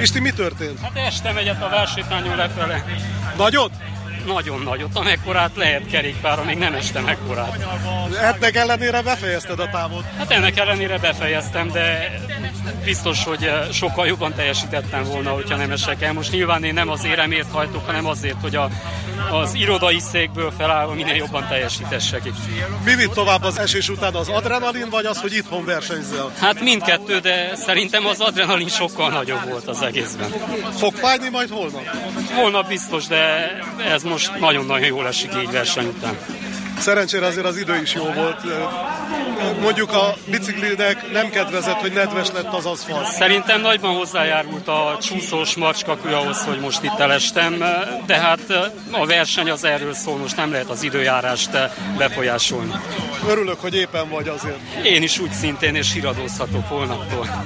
Pisti, mi történt? Hát estem egyet a versenytányon lefele. Nagyot? Nagyon nagyot, amekkorát lehet kerékpára, még nem estem ekkorát. Ennek ellenére befejezted a távot? Hát ennek ellenére befejeztem, de biztos, hogy sokkal jobban teljesítettem volna, hogyha nem esek el. Most nyilván én nem az éremért hajtok, hanem azért, hogy az irodai székből felállva minél jobban teljesítessek itt. Mi vitt tovább az esés után, az adrenalin, vagy az, hogy itthon versenyzel? Hát mindkettő, de szerintem az adrenalin sokkal nagyobb volt az egészben. Fog fájni majd holnap? Holnap biztos, de ez most nagyon-nagyon jól esik így verseny után. Szerencsére azért az idő is jó volt. Mondjuk a biciklinek nem kedvezett, hogy nedves lett az aszfalt. Szerintem nagyban hozzájárult a csúszós macskakő ahhoz, hogy most itt elestem, de hát a verseny az erről szól, most nem lehet az időjárást befolyásolni. Örülök, hogy éppen vagy azért. Én is úgy szintén, és híradózhatok holnaptól.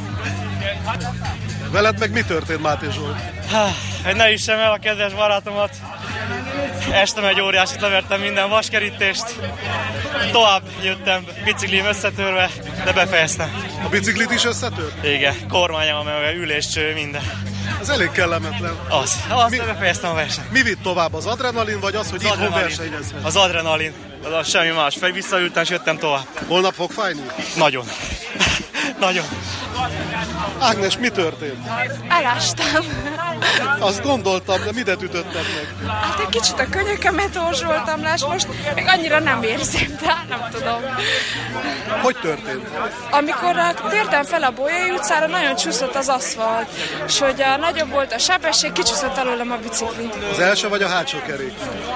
Veled meg mi történt, Máté Zsolt? Hogy ne üssem el a kedves barátomat. Estem egy óriásit, levertem minden vaskerítést. Tovább jöttem, biciklim összetörve, de befejeztem. A biciklit is összetört? Igen, kormányom, üléscső, minden. Ez elég kellemetlen. De befejeztem a versenyt. Mi vitt tovább, az adrenalin, vagy az, hogy itthon versenyezhet? Az adrenalin. Az semmi más. Visszaültem, és jöttem tovább. Holnap fog fájni? Nagyon. Nagyon. Ágnes, mi történt? Elástam. Azt gondoltam, de midet ütötted meg? Hát egy kicsit a könyökemet orzsoltam le, és most még annyira nem érzem, de nem tudom. Hogy történt? Amikor tértem fel a Bolyai utcára, nagyon csúszott az aszfalt, és hogy nagyobb volt a sebesség, kicsúszott alólam a bicikli. Az első vagy a hátsó kerék?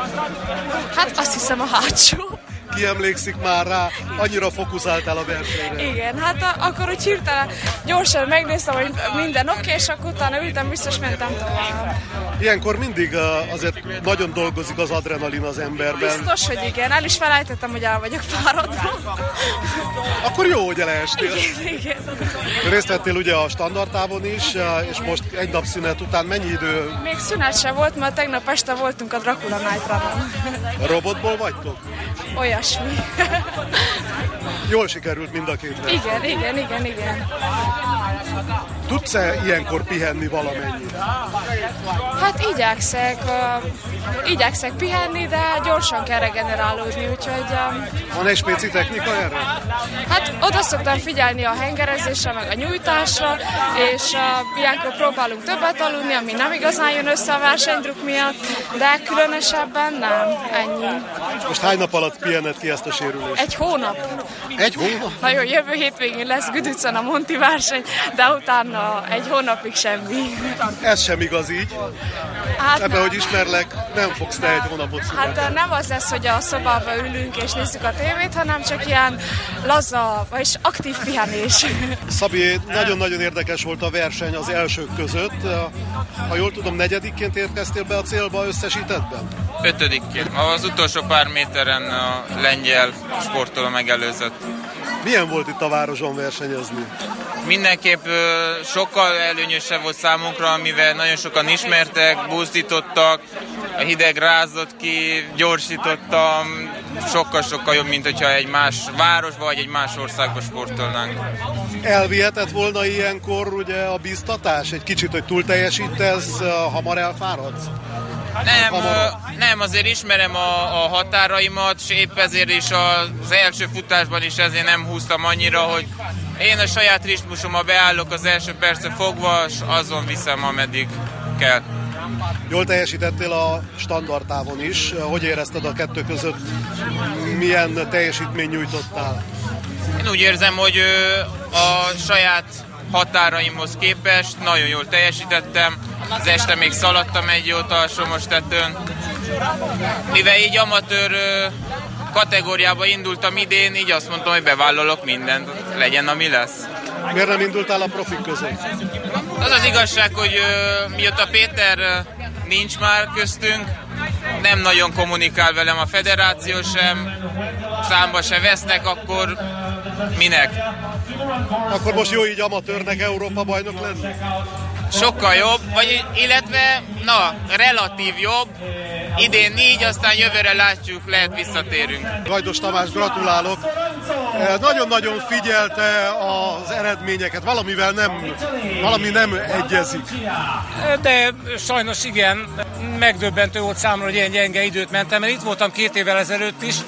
Hát azt hiszem a hátsó. Ki emlékszik már rá? Annyira fokuszáltál a versenyre. Igen, hát akkor úgy hirtelen gyorsan megnéztem, hogy minden oké, és akkor utána ültem, biztos mentem tovább. Ilyenkor mindig azért nagyon dolgozik az adrenalin az emberben. Biztos, hogy igen. El is felejtettem, hogy el vagyok fáradva. Akkor jó, hogy elestél. Igen. Részt vettél ugye a standardtávon is, és most egy nap szünet után mennyi idő? Még szünet sem volt, mert tegnap este voltunk a Dracula Night Run-on. Robotból vagytok? Olyasmi. Jól sikerült mind a kétre. Igen. Tudsz-e ilyenkor pihenni valamennyit? Hát igyekszek pihenni, de gyorsan kell regenerálódni, úgyhogy... Van egy spéci technika erre? Hát oda szoktam figyelni a hengerezésre, meg a nyújtásra, és ilyenkor próbálunk többet aludni, ami nem igazán jön össze a versenydruk miatt, de különösebben nem, ennyi. Most hány nap alatt pihened ki ezt a sérülést? Egy hónap. Egy hónap? Na jó, jövő hétvégén lesz Güdücön a Monti verseny, de utána egy hónapig semmi. Ez sem igaz így. Hát ebben, hogy ismerlek, nem fogsz te egy hónapot születni. Hát nem az lesz, hogy a szobába ülünk és nézzük a tévét, hanem csak ilyen laza, vagyis aktív pihenés. Szabi, nagyon-nagyon érdekes volt a verseny az elsők között. Ha jól tudom, negyedikként érkeztél be a célba összesítettben? Ötödikként. Az utolsó pár méteren a lengyel sportoló megelőzött. Milyen volt itt a városon versenyezni? Mindenképp sokkal előnyösebb volt számunkra, mivel nagyon sokan ismertek, buzdítottak, a hideg rázott ki, gyorsítottam, sokkal-sokkal jobb, mint hogyha egy más városba vagy egy más országba sportolnánk. Elvihetett volna ilyenkor ugye a bíztatás? Egy kicsit, hogy túl teljesítesz, hamar elfáradsz? Nem, azért ismerem a határaimat, és épp ezért is az első futásban is ezért nem húztam annyira, hogy én a saját ritmusommal beállok az első percre fogva, és azon viszem, ameddig kell. Jól teljesítettél a standardtávon is. Hogy érezted a kettő között? Milyen teljesítmény nyújtottál? Én úgy érzem, hogy a saját határaimhoz képest nagyon jól teljesítettem. Az este még szaladtam egy jót alsomos tetőn. Mivel így amatőr kategóriába indultam idén, így azt mondtam, hogy bevállalok mindent, legyen ami lesz. Miért nem indultál a profik között? Az az igazság, hogy mióta Péter nincs már köztünk, nem nagyon kommunikál velem a federáció sem, számba se vesznek, akkor minek? Akkor most jó így amatőrnek Európa bajnok lenni? Sokkal jobb, illetve relatív jobb. Idén 4, aztán jövőre látjuk, lehet visszatérünk. Gajdos Tamás, gratulálok! nagyon-nagyon figyelte az eredményeket, valami nem egyezik. De sajnos igen, megdöbbentő volt számomra, hogy ilyen gyenge időt mentem, mert itt voltam 2 évvel ezelőtt is,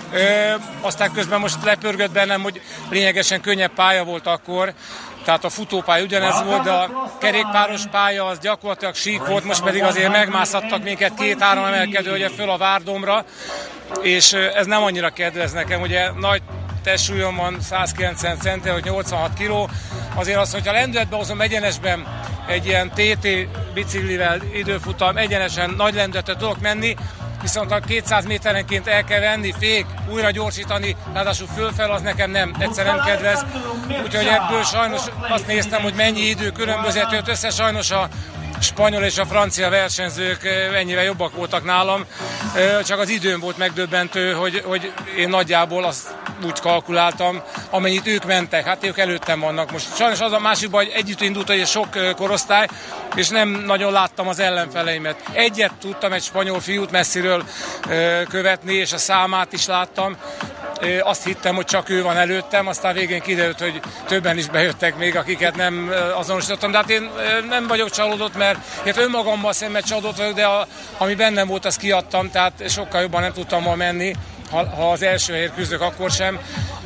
aztán közben most lepörgött bennem, hogy lényegesen könnyebb pálya volt akkor, tehát a futópálya ugyanez volt, de a kerékpáros pálya az gyakorlatilag sík volt, most pedig azért megmászattak minket 2-3 emelkedő föl a Várdomra, és ez nem annyira kedvez nekem, ugye nagy testsúlyom van, 190 centi, vagy 86 kg, azért az, hogyha lendületbe hozom egyenesben egy ilyen TT biciklivel időfutam, egyenesen nagy lendületet tudok menni, viszont ha 200 méterenként el kell venni, fék, újra gyorsítani, ráadásul fölfel, az nekem egyszer nem kedvez. Úgyhogy ebből sajnos azt néztem, hogy mennyi idő különbözet jött össze, sajnos a spanyol és a francia versenyzők ennyivel jobbak voltak nálam, csak az időm volt megdöbbentő, hogy én nagyjából azt úgy kalkuláltam, amennyit ők mentek, hát ők előttem vannak. Most sajnos az a másik baj, hogy együtt indult egy sok korosztály, és nem nagyon láttam az ellenfeleimet. Egyet tudtam, egy spanyol fiút messziről követni, és a számát is láttam. Azt hittem, hogy csak ő van előttem, aztán végén kiderült, hogy többen is bejöttek még, akiket nem azonosítottam. De hát én nem vagyok csalódott, mert önmagammal szemben csalódott vagyok, de ami bennem volt, azt kiadtam, tehát sokkal jobban nem tudtam ma menni, ha az első helyért küzdök, akkor sem.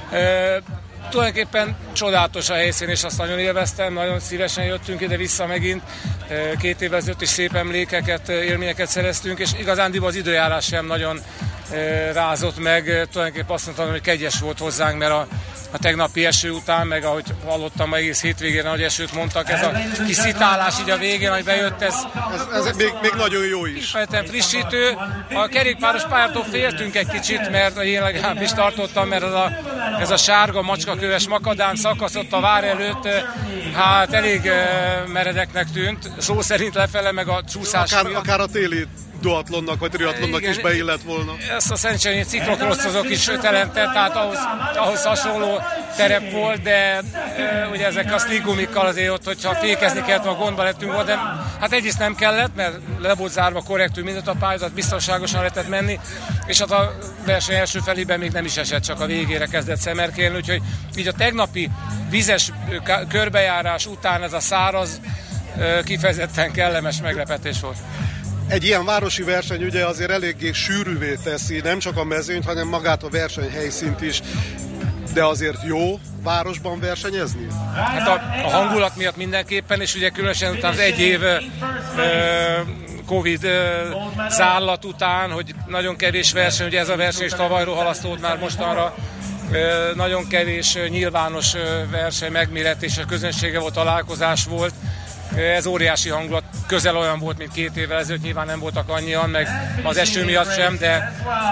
Tulajdonképpen csodálatos a helyszín, és azt nagyon élveztem, nagyon szívesen jöttünk ide vissza megint. 2 évvel ezelőtt is szép emlékeket, élményeket szereztünk, és igazándiból az időjárás sem nagyon rázott meg. Tulajdonképpen azt mondtam, hogy kegyes volt hozzánk, mert a tegnapi eső után, meg ahogy hallottam, egész hétvégén nagy esőt mondtak, ez a kis szitálás így a végén, hogy bejött ez még nagyon jó is. Ismertem frissítő. A kerékpáros pályától féltünk egy kicsit, mert én legalábbis tartottam, mert ez a sárga macskaköves makadám szakasz ott a vár előtt, hát elég meredeknek tűnt, szó szerint lefele, meg a csúszás. Akár a téli duatlonnak vagy triatlonnak is beillett volna. Ezt a szerencsére ciklokrosszozók is telentett, tehát ahhoz hasonló terep volt, de ugye ezek a sliggumikkal azért ott, hogyha fékezni kellett, a gondba lettünk volna, de hát egyrészt nem kellett, mert le volt zárva korrektül mindent a pályázat, biztonságosan lehetett menni, és hát a verseny első felében még nem is esett, csak a végére kezdett szemerkélni, úgyhogy így a tegnapi vizes körbejárás után ez a száraz kifejezetten kellemes meglepetés volt. Egy ilyen városi verseny ugye azért eléggé sűrűvé teszi, nem csak a mezőnyt, hanem magát a versenyhelyszínt is, de azért jó városban versenyezni? Hát a hangulat miatt mindenképpen, és ugye különösen utána az 1 év Covid zárlat után, hogy nagyon kevés verseny, ugye ez a verseny is tavalyról halasztott már mostanra, nagyon kevés nyilvános verseny, megméretés, a közönsége volt, találkozás volt. Ez óriási hangulat, közel olyan volt, mint 2 évvel ezelőtt, nyilván nem voltak annyian, meg az eső miatt sem, de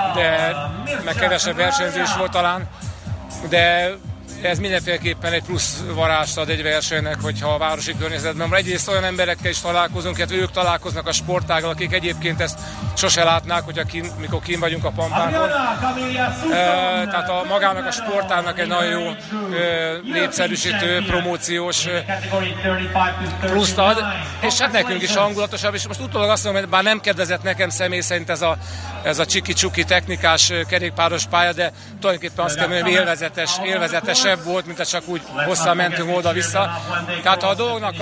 meg kevesebb versenyző is volt talán, de ez mindenféleképpen egy plusz varást ad egy versenynek, hogyha a városi környezetben van. Egyrészt olyan emberekkel is találkozunk, illetve ők találkoznak a sportággal, akik egyébként ezt sose látnák, mikor kín vagyunk a Pampánkon. Tehát magának a sportának egy nagyon jó népszerűsítő, promóciós pluszt ad, és hát nekünk is hangulatosabb, és most utólag azt mondom, hogy bár nem kedvezett nekem személy szerint ez a csiki-csuki technikás kerékpáros pálya, de tulajdonképpen azt kell mondani, hogy élvezetesebb volt, mint csak úgy hosszan mentünk oda-vissza. Tehát ha a dolognak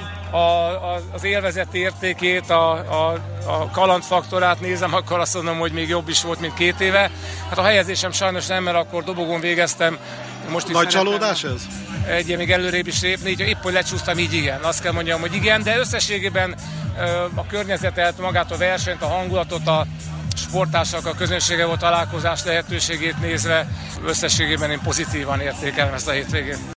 az élvezeti értékét, a kalandfaktorát nézem, akkor azt mondom, hogy még jobb is volt, mint 2 éve. Hát a helyezésem sajnos nem, mert akkor dobogón végeztem. Most is nagy csalódás ez? Egy még előrébb is lépni, így épp hogy lecsúsztam, így igen. Azt kell mondjam, hogy igen, de összességében a környezetet, magát a versenyt, a hangulatot, a sportársak, a közönsége volt találkozás lehetőségét nézve, összességében én pozitívan értékelem ezt a hétvégét.